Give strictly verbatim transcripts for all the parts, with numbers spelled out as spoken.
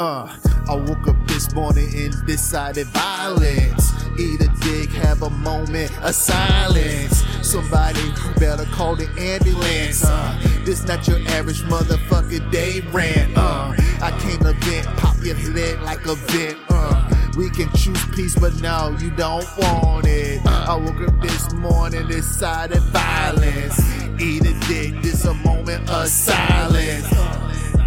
Uh, I woke up this morning and decided violence. Eat a dick, have a moment of silence. Somebody better call the ambulance. Uh, this not your average motherfucking day rant. Uh, I came to vent, pop your head like a vent. Uh, we can choose peace, but no, you don't want it. Uh, I woke up this morning, decided violence. Eat a dick, this a moment of silence. Uh,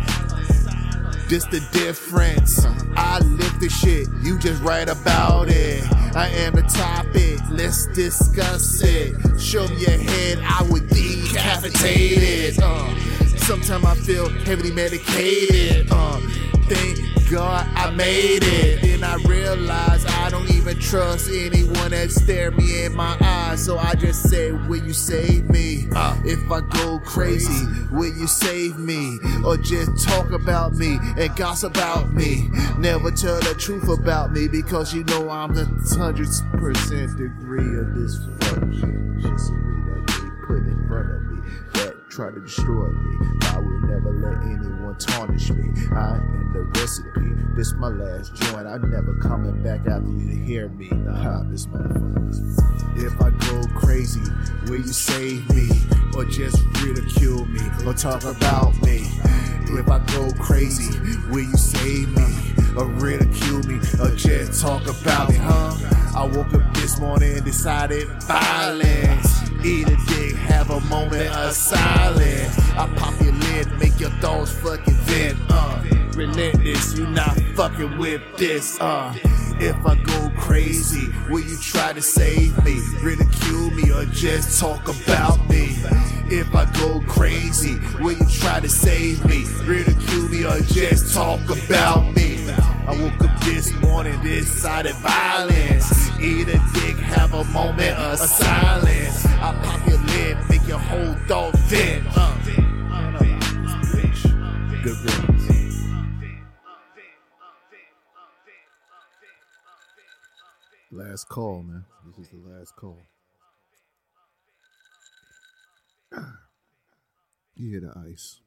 This the difference. I live the shit, you just write about it. I am the topic, let's discuss it. Show me your head, I would decapitate it. Uh, Sometimes I feel heavily medicated. Uh, thank God I made it. Then I realized I don't even trust anyone that stare me in my eyes. So I just say, will you save me? Uh, if I go crazy, will you save me? Or just talk about me and gossip about me? Never tell the truth about me, because you know I'm the hundred percent degree of this fuck shit. Just that they put in front of me that try to destroy me. I will never let anyone tarnish me. I am the recipe. This my last joint. I'm never coming back after you to hear me. Nah, this motherfucker. If I go crazy, will you save me? Or just ridicule me? Or talk about me? If I go crazy, will you save me? Or ridicule me? Or just talk about me, huh? I woke up this morning and decided violence. Eat a dick, have a moment of silence. I pop your lid, make your thoughts fucking vent. Uh, relentless, you not fucking with this. Uh, if I go crazy, will you try to save me? Ridicule me or just talk about me? If I go crazy, will you try to save me? Ridicule me or just talk about me? I woke up this morning, decided violence. Eat a dick, have a moment of silence. I pop your lid, make your whole thought vent. Uh. Good riddance. Last call, man. This is the last call. You hear the ice.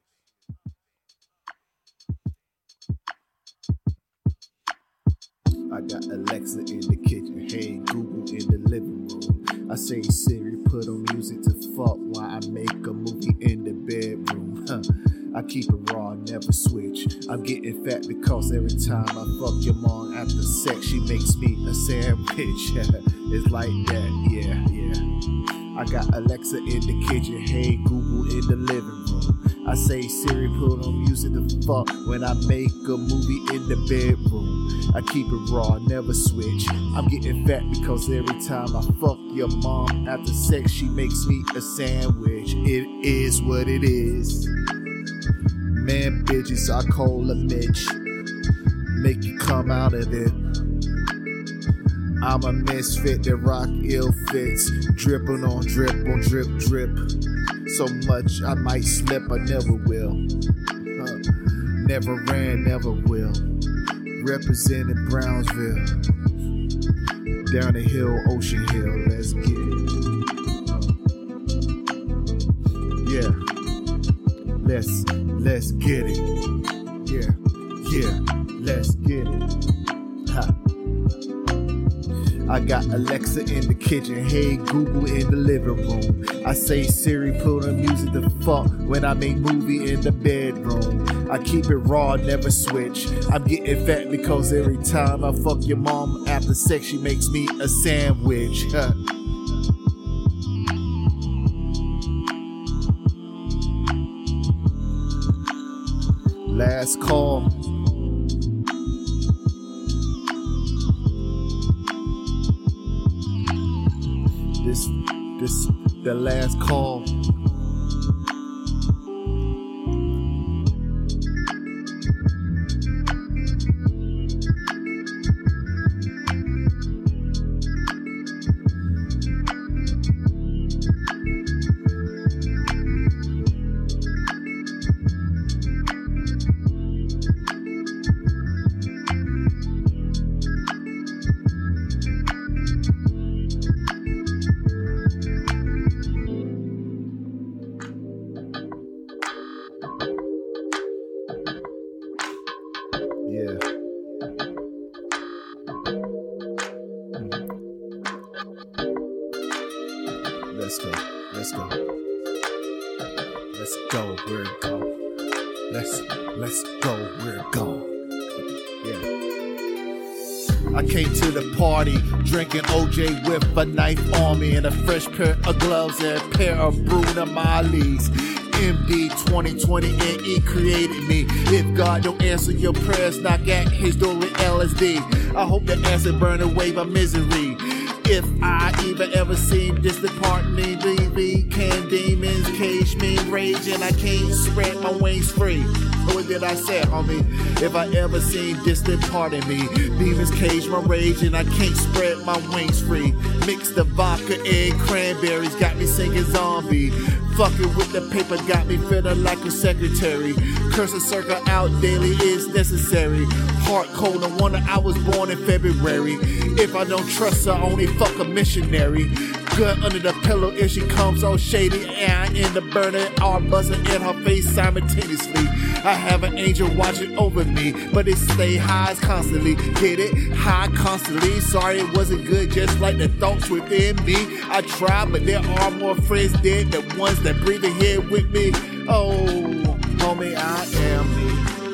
I got Alexa in the kitchen, hey Google in the living room. I say Siri, put on music to fuck while I make a movie in the bedroom. Huh. I keep it raw, never switch. I'm getting fat because every time I fuck your mom after sex, she makes me a sandwich. It's like that, yeah, yeah. I got Alexa in the kitchen, hey Google in the living room. I say Siri, put on music to fuck when I make a movie in the bedroom. I keep it raw, never switch. I'm getting fat because every time I fuck your mom after sex, she makes me a sandwich. It is what it is. Man, bitches, I call a Mitch. Make you come out of it. I'm a misfit that rock ill fits. Dripping on drip on drip drip. So much I might slip, I never will. Huh. Never ran, never will. Representing Brownsville. Down the hill, Ocean Hill, let's get it. Yeah. Let's, let's get it. Yeah, yeah, let's get it. Ha. I got Alexa in the kitchen, hey Google in the living room. I say Siri, put on music to fuck when I make movie in the bedroom. I keep it raw, never switch. I'm getting fat because every time I fuck your mom after sex, she makes me a sandwich. Last call. This, this, the last call. Let's go. Let's go. Let's go. We're gone. Let's let's go. We're gone. Yeah. I came to the party drinking O J with a knife on me and a fresh pair of gloves and a pair of Bruno Marlies. M D twenty twenty and E created me. If God don't answer your prayers, knock at his door with L S D. I hope the answer burn away my misery. If I even ever seen distant partner, baby, can demons cage me, rage, and I can't spread my wings free. What did I say, homie? If I ever seen distant part of me, demons cage my rage, and I can't spread my wings free. Mix the vodka and cranberries, got me singing zombie. Fucking with the paper got me feeling like a secretary. Curse a circle out daily is necessary. Heart cold, no wonder I was born in February. If I don't trust her, only fuck a missionary. Good under the pillow if she comes all shady, and I end up burning all buzzing in her face simultaneously. I have an angel watching over me, but it stay high constantly. Get it? High constantly. Sorry it wasn't good, just like the thoughts within me. I tried, but there are more friends dead than ones that breathe in here with me. Oh, homie, I am me.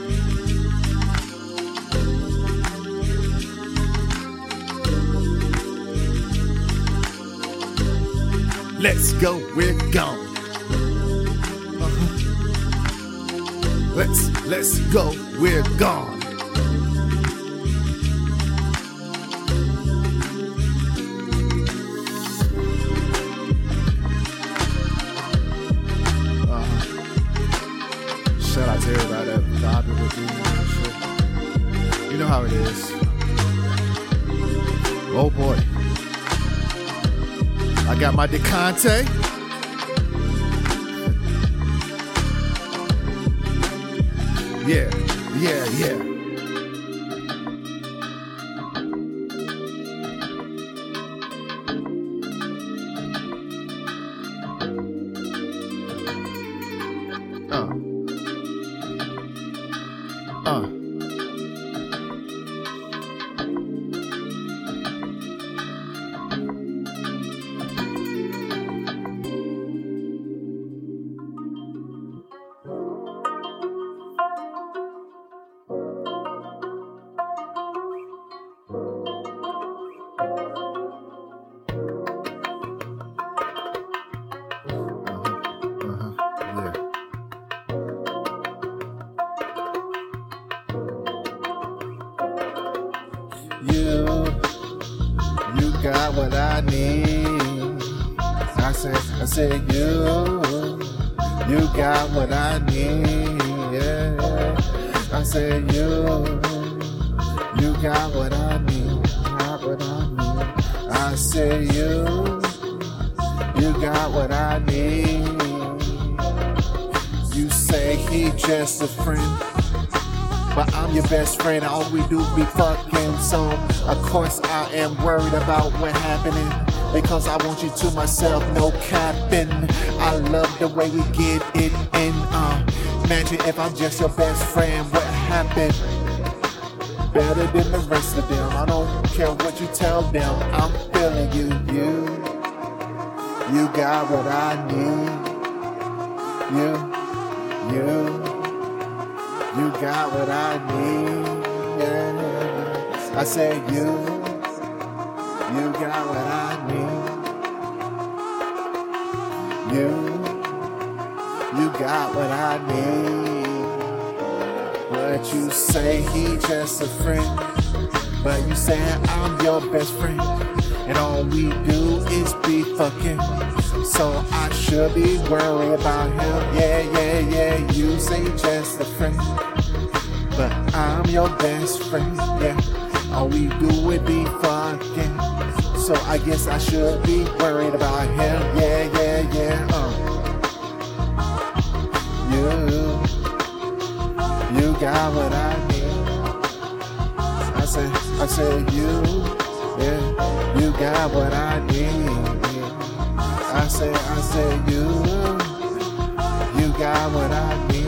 Let's go, we're gone. Uh-huh. Let's, let's go, we're gone. Uh-huh. Shout out to everybody that vibing with me and shit. You know how it is. Oh boy. I got my Decante. Yeah, yeah, yeah. Uh. Uh. You, you got what I need. I said, I said you, you got what I need. Yeah, I said you, you got what I need. Got what I need. I said you, you got what I need. You say he just a friend, but I'm your best friend, all we do be fucking. So, of course I am worried about what happening, because I want you to myself, no capping. I love the way we get it in. Uh, imagine if I'm just your best friend, what happened? Better than the rest of them. I don't care what you tell them, I'm feeling you. You, you got what I need. You, you. You got what I need, yeah. I said you, you got what I need. You, you got what I need. But you say he just a friend, but you saying I'm your best friend, and all we do is be fucking. So I should be worried about him. Yeah, yeah, yeah. You say just a friend, but I'm your best friend. Yeah, all we do is be fucking. So I guess I should be worried about him. Yeah, yeah, yeah. Uh. You, you got what I need. I said, I said you, yeah. You got what I need. I say, I say you, you got what I need.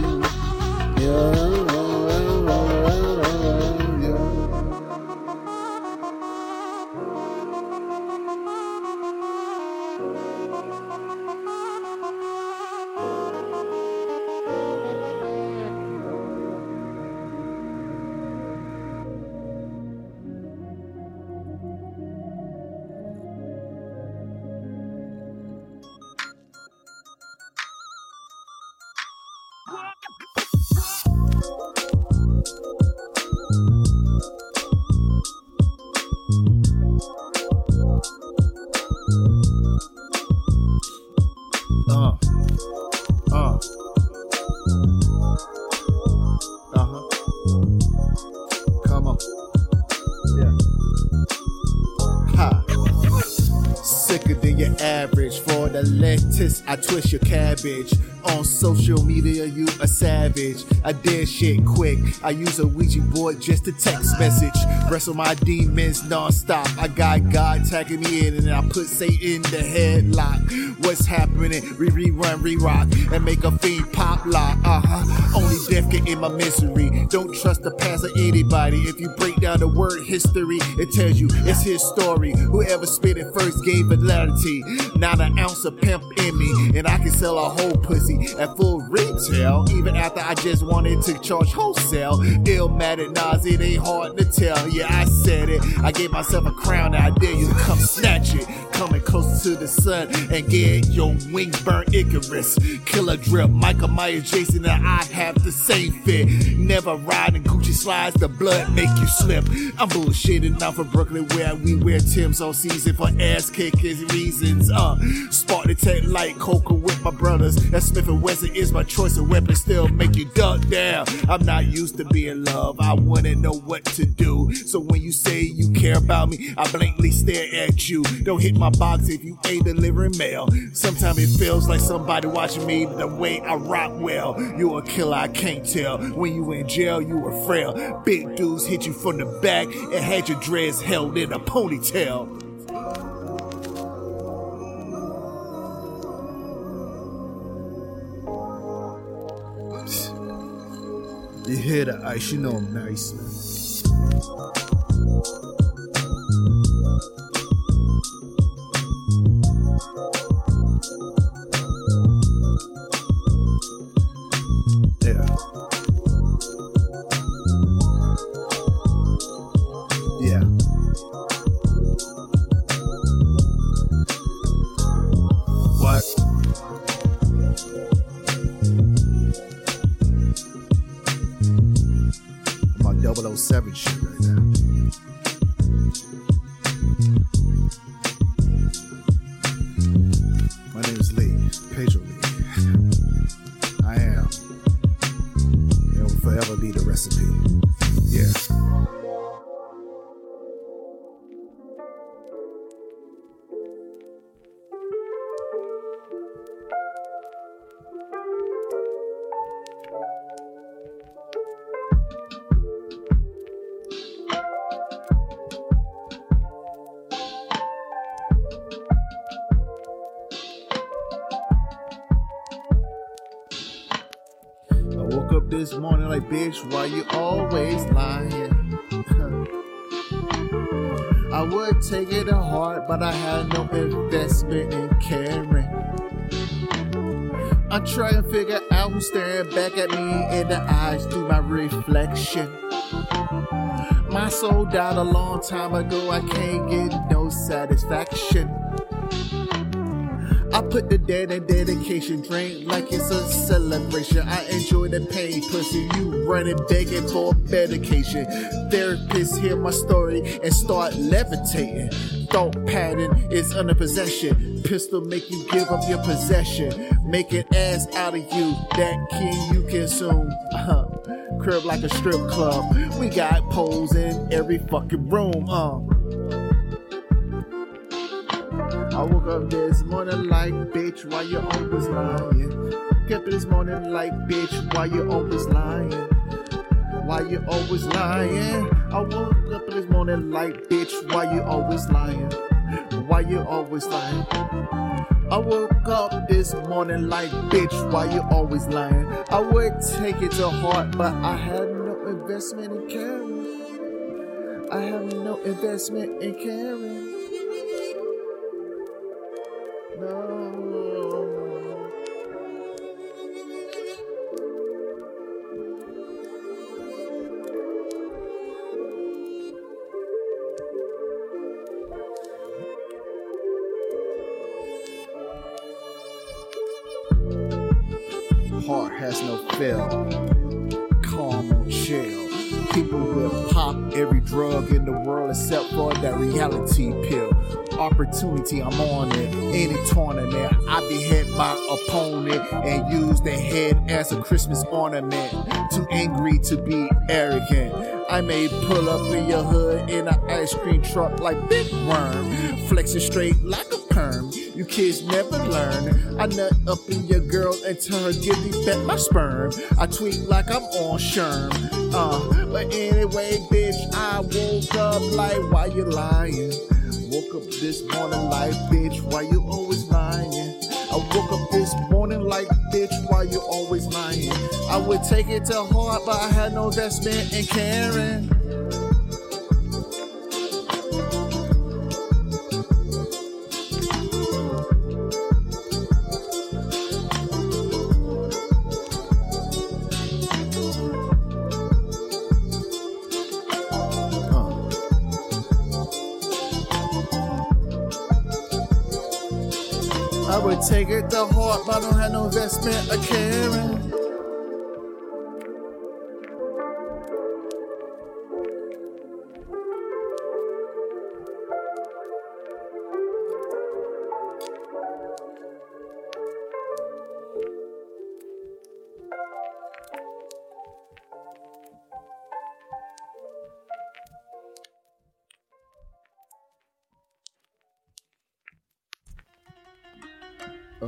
You, you, you, you. average. For the lettuce, I twist your cabbage. On social media, you a savage. I did shit quick. I use a Ouija board just to text message. Wrestle my demons non-stop. I got God tagging me in, and I put Satan in the headlock. What's happening? Re rerun, re-rock, and make a fiend pop lock. Uh-huh. Only death can end my misery. Don't trust the past or anybody. If you break down the word history, it tells you it's his story. Whoever spit it first gave validity. Not an ounce of pimp in me, and I can sell a whole pussy at full retail, even after I just wanted to charge wholesale. Illmatic, Nas, it ain't hard to tell. Yeah, I said it. I gave myself a crown, and I dare you to come snatch it. Coming closer to the sun and get your wings burnt, Icarus. Killer drip, Michael Myers, Jason, and I have the same fit. Never riding Gucci slides, the blood make you slip. I'm bullshitting out for Brooklyn, where we wear Tim's all season for ass kicking reasons. Uh, spark the tech like Coca with my brothers. That Smith and Wesson is my choice of weapon, still make you duck down. I'm not used to being loved, I wouldn't know what to do. So when you say you care about me, I blankly stare at you. Don't hit my box if you ain't delivering mail. Sometimes it feels like somebody watching me the way I rock well. You a killer, I can't tell. When you in jail, you were frail. Big dudes hit you from the back and had your dreads held in a ponytail. You hear the ice, you know I'm nice, man. Yeah. Yeah. What? double oh seven shit right now. My name is Lee, Pedro Lee. I am, and will forever be the recipe. Yeah. Woke up this morning like, bitch, why you always lying? I would take it to heart, but I had no investment in caring. I try and figure out who's staring back at me in the eyes through my reflection. My soul died a long time ago, I can't get no satisfaction. I put the dead in dedication, drink like it's a celebration. I enjoy the pain, pussy, you running begging for medication. Therapists hear my story and start levitating. Thought pattern is under possession. Pistol make you give up your possession. Make an ass out of you, that king you consume. Uh, crib like a strip club. We got poles in every fucking room. Uh. I woke up this morning like, bitch, why you always lying? Kept this morning like, bitch, why you always lying? Why you always lying? I woke up this morning like, bitch, why you always lying? Why you always lying? I woke up this morning like, bitch, why you always lying? I would take it to heart, but I had no investment in caring. I have no investment in caring. No. Heart has no fail. Calm on chill. People will pop every drug in the world except for that reality pill. Opportunity, I'm on it. Any tournament, I behead my opponent and use their head as a Christmas ornament. Too angry to be arrogant. I may pull up in your hood in an ice cream truck like Big Worm, flexing straight like a perm. You kids never learn. I nut up in your girl and tell her, give me back my sperm. I tweet like I'm on Sherm. Uh, but anyway, bitch, I woke up like, why you lying? Woke up this morning like, bitch, why you always lying? I woke up this morning like, bitch, why you always lying? I would take it to heart, but I had no investment in caring. I would take it to heart, but I don't have no investment of caring. Uh,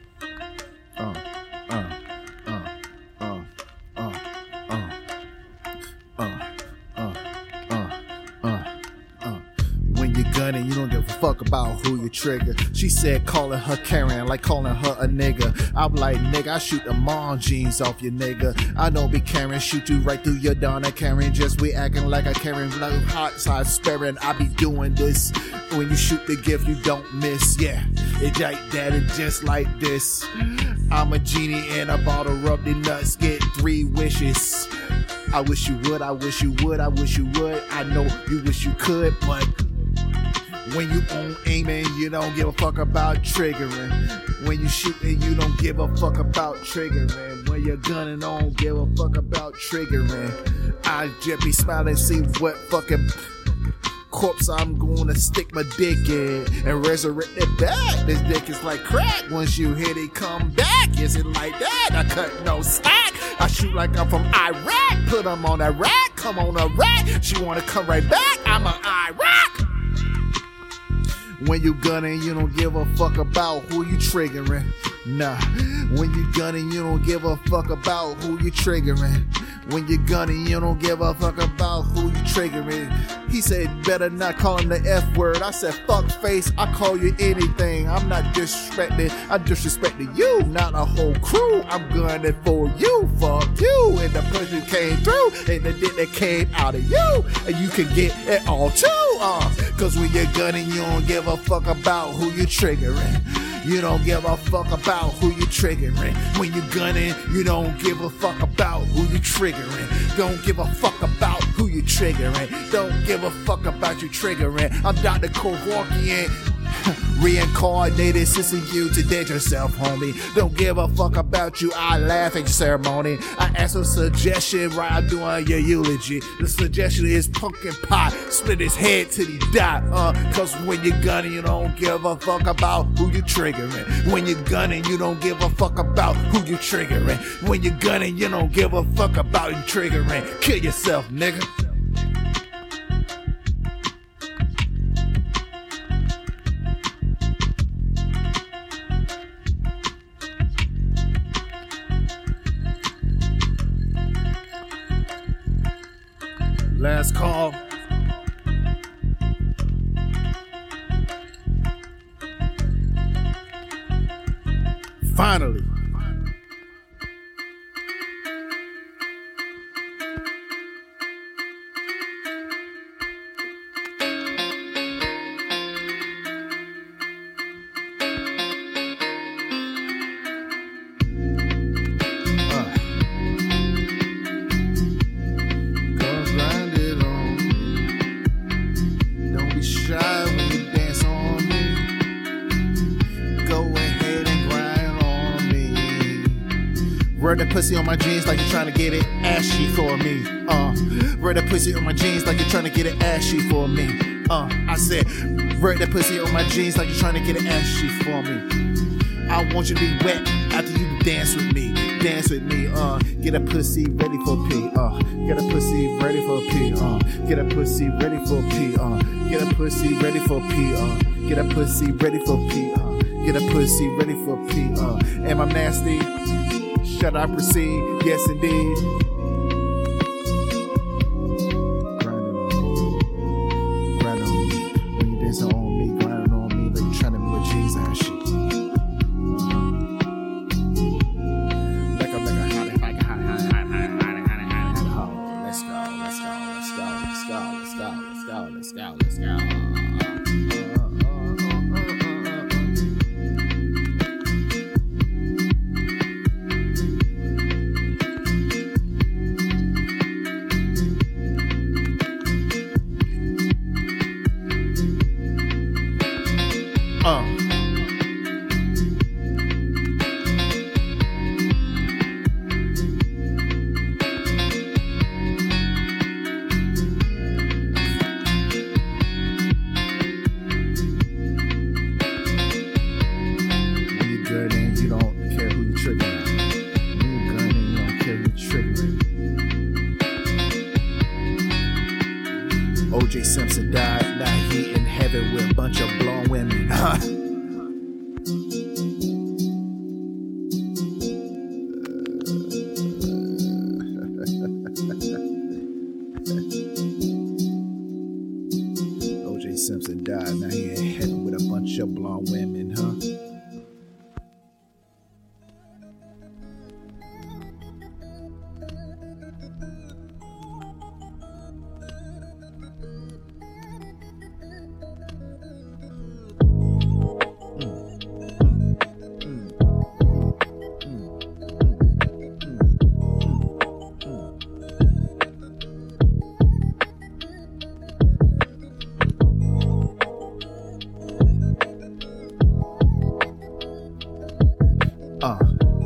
uh, uh, uh, uh, uh, uh, uh, uh, uh, uh, uh. When you're gunning, you don't give a fuck about who you trigger. She said calling her Karen like calling her a nigga. I'm like, nigga, I shoot the mom jeans off your nigga. I don't be Karen, shoot you right through your Donna Karen. Just we acting like a Karen, like hot side sparing. I be doing this. When you shoot the gift, you don't miss. Yeah, it's like that, it's just like this. I'm a genie in a bottle, rub the nuts, get three wishes. I wish you would, I wish you would, I wish you would. I know you wish you could, but when you own aiming, you don't give a fuck about triggering. When you shooting, you don't give a fuck about triggering. When you're gunning, don't give a fuck about triggering. I just be smiling, see what fucking corpse I'm gonna stick my dick in and resurrect it back. This dick is like crack. Once you hit it, come back. Is it like that? I cut no slack. I shoot like I'm from Iraq. Put them on a rack. Come on a rack. She wanna come right back. I'm an Iraq. When you gunning, you don't give a fuck about who you triggering. Nah. When you gunning, you don't give a fuck about who you triggering. When you're gunning, you don't give a fuck about who you triggering. He said, better not call him the F word. I said, fuck face, I call you anything. I'm not disrespecting, I'm disrespecting you, not a whole crew. I'm gunning for you, fuck you. And the person came through, and the dick that came out of you. And you can get it all too. Uh, Cause when you're gunning, you don't give a fuck about who you triggering. You don't give a fuck about who you triggering. When you gunning, you don't give a fuck about who you triggering. Don't give a fuck about who you triggering. Don't give a fuck about you triggering. I'm Doctor Kevorkian, reincarnated, sissing you to dead yourself, homie. Don't give a fuck about you. I laugh at your ceremony. I ask a suggestion right I'm doing your eulogy. The suggestion is pumpkin pie, split his head till he die. Uh, cause when you're gunning, you don't give a fuck about who you triggering. When you're gunning, you don't give a fuck about who you triggering. When you're gunning, you don't give a fuck about you triggering. Kill yourself, nigga. Last call. Finally. Wear that pussy on my jeans like you're trying to get it ashy for me. Uh, wear that pussy on my jeans like you're trying to get it ashy for me. Uh, I said, wear that pussy on my jeans like you're trying to get it ashy for me. I want you to be wet after you dance with me. Dance with me. Uh, get a pussy ready for pee. Uh, get a pussy ready for pee. Uh, get a pussy ready for pee. Uh, get a pussy ready for pee. Uh, get a pussy ready for pee. Uh, Get a pussy ready for a pee. Uh, am I nasty? Shall I proceed? Yes, indeed. Grinding on me. Grinding on me. When you dancing on me, grinding on me like you trying to be with G's and shit. Like I'm like a hot, like a hot, hot, hot, hot, hot, hot, hot, hot, hot. Let's go, let's go, let's go, let's go, let's go, let's go, let's go, let's go. Uh. When you're good and you don't care who you're triggering. When you're good and you don't care who you're triggering. O J Simpson died, now he in heaven with a bunch of blonde women. O J Simpson died, now he in heaven with a bunch of blonde women, huh? Uh.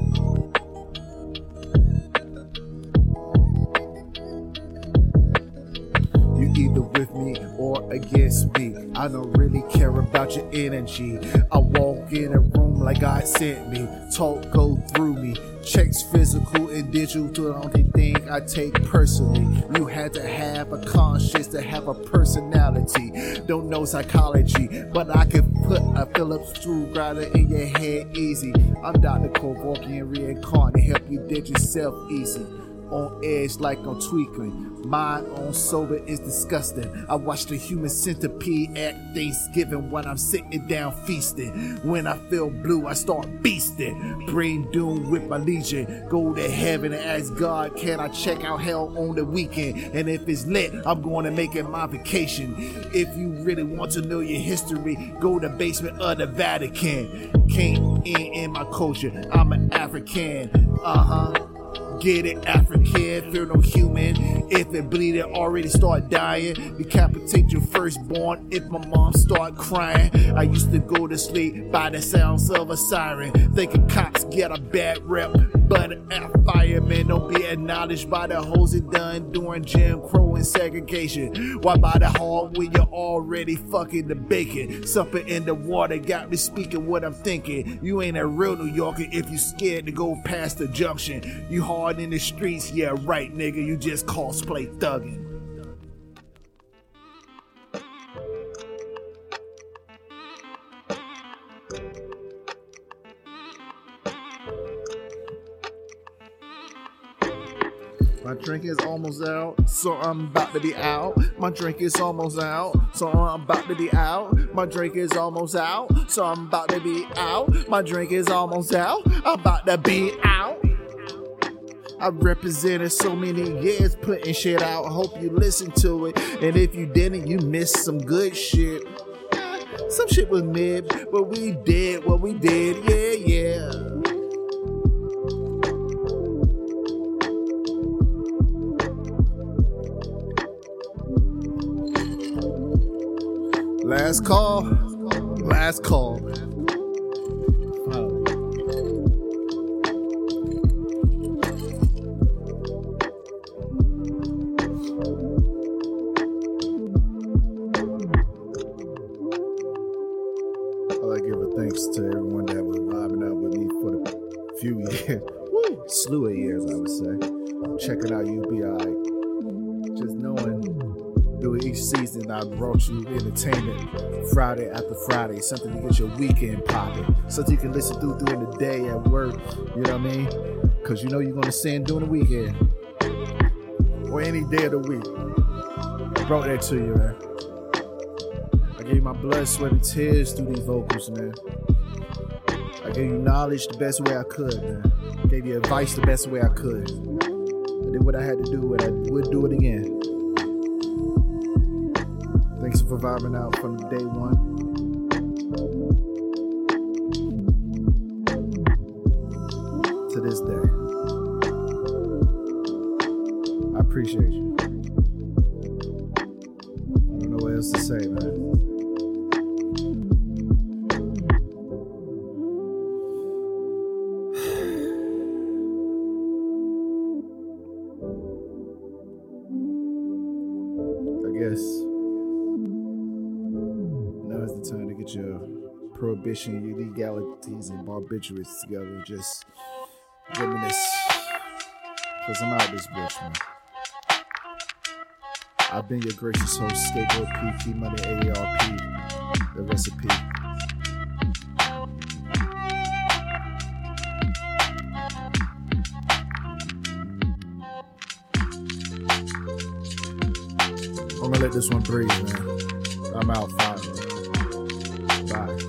You either with me or against me. I don't really care about your energy. I walk in a room like God sent me. Talk go through me. Checks physical and digital, the only thing I take personally. You had to have a conscience to have a personality. Don't know psychology, but I can put a Phillips screwdriver in your head easy. I'm Doctor Kevorkian reincarnate, help you dead yourself easy. On edge like I'm tweaking. Mind on sober is disgusting. I watch the human centipede at Thanksgiving when I'm sitting down feasting. When I feel blue, I start beasting. Brain doomed with my legion. Go to heaven and ask God, can I check out hell on the weekend? And if it's lit, I'm going to make it my vacation. If you really want to know your history, go to the basement of the Vatican. Came in in my culture. I'm an African. Uh-huh. Get it, African, fear no human. If it bleed, it already start dying. Decapitate your firstborn if my mom start crying. I used to go to sleep by the sounds of a siren, thinking cops get a bad rep, but a fireman don't be acknowledged by the hoes it done during Jim Crow and segregation. Why by the hog when you're already fucking the bacon? Something in the water got me speaking what I'm thinking. You ain't a real New Yorker if you scared to go past the junction. You hard in the streets, yeah right nigga, you just cosplay thugging. My drink is almost out, so I'm about to be out. My drink is almost out, so I'm about to be out. My drink is almost out, so I'm about to be out. My drink is almost out, I'm about to be out. I represented so many years putting shit out. I hope you listen to it. And if you didn't, you missed some good shit. Some shit was mid, but we did what we did. Yeah, yeah. Last call. Last call. I give a thanks to everyone that was vibing out with me for the few years, woo, slew of years, I would say. Check it out, you'll be alright. Just knowing do it each season. I brought you entertainment Friday after Friday, something to get your weekend popping, something you can listen through during the day at work, you know what I mean? Because you know you're going to sing during the weekend or any day of the week. I brought that to you, man. I gave you my blood, sweat, and tears through these vocals, man. I gave you knowledge the best way I could, man. I gave you advice the best way I could. I did what I had to do, and I would do it again. Thanks for vibing out from day one. To this day. I appreciate you. I don't know what else to say, man. I guess now is the time to get your prohibition, your legalities, and barbiturates together. Just reminisce. Because I'm out this bitch, man. I've been your gracious host, Skateboard P, Key Money A R P, the recipe. I'm gonna let this one breathe, man. I'm out five. Bye.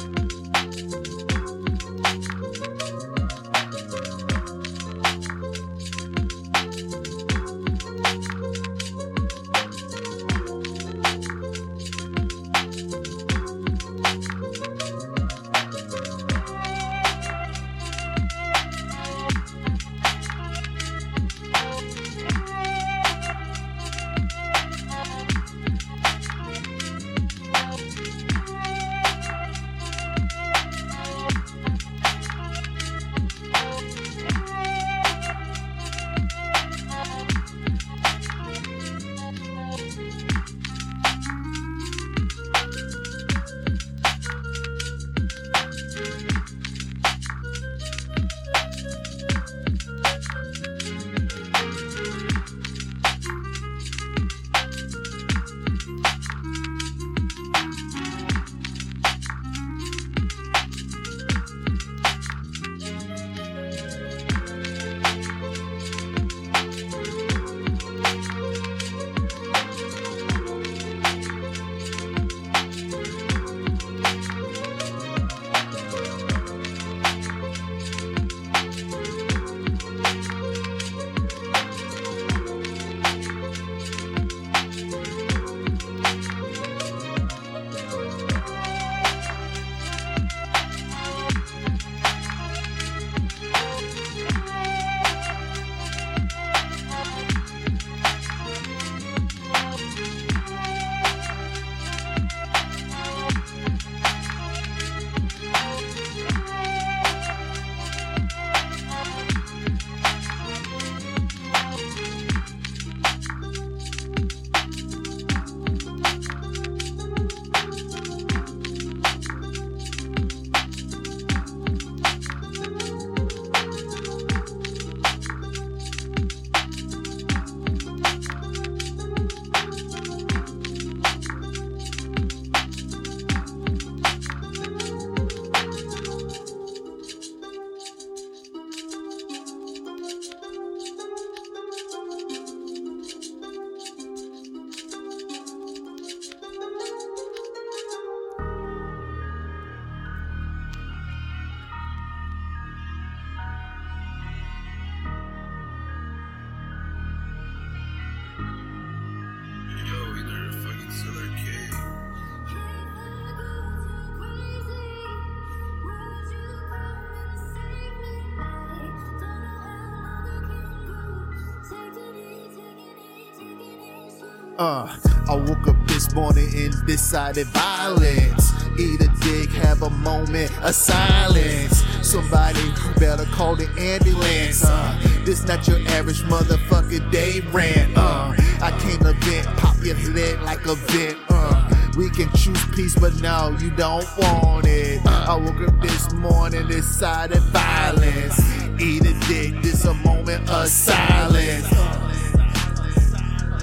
Uh, I woke up this morning and decided violence. Eat a dick, have a moment of silence. Somebody better call the ambulance. Uh, this not your average motherfucking day rant. Uh, I came to vent, pop your head like a vent. Uh, we can choose peace, but no, you don't want it. Uh, I woke up this morning, decided violence. Eat a dick, this a moment of silence.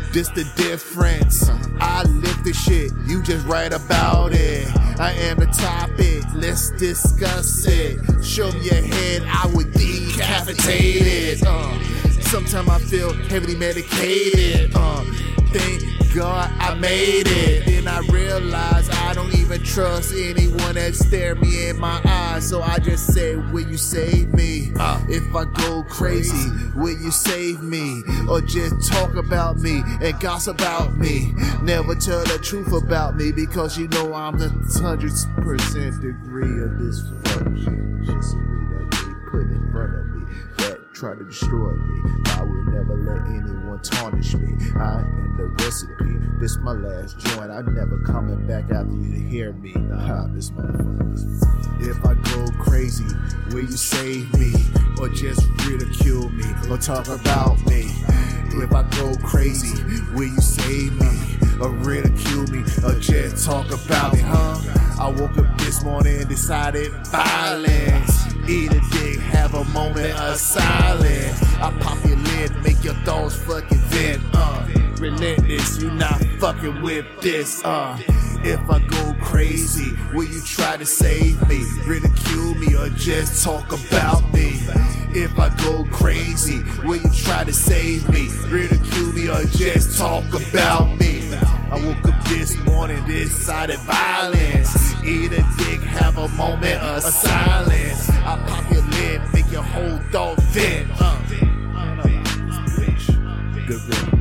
This the difference. I live the shit, you just write about it. I am the topic, let's discuss it. Show me your head, I would decapitate it. Uh, Sometimes I feel heavily medicated. Uh, thank God I made it. Then I realize I don't even trust anyone that stare me in my eyes. So I just say, will you save me? Uh, if I go crazy, will you save me? Or just talk about me and gossip about me? Never tell the truth about me, because you know I'm the hundred percent degree of this fuck shit. Just that they put in front of me that try to destroy me. I would never let anyone tarnish me. I am the recipe. This my last joint. I'm never coming back after you to hear me. Nah, this motherfucker. If I go crazy, will you save me? Or just ridicule me? Or talk about me? If I go crazy, will you save me? Or ridicule me? Or just talk about me, huh? I woke up this morning and decided violence. Eat a dick, have a moment of silence. I pop your lid, make your thoughts fucking vent. Uh, relentless, you not fucking with this. Uh, if I go crazy, will you try to save me? Ridicule me or just talk about me? If I go crazy, will you try to save me? Ridicule me or just talk about me? I woke up this morning, decided violence. Eat a dick, have a moment of silence. I pop your lid, make your whole dog vent. Uh, Good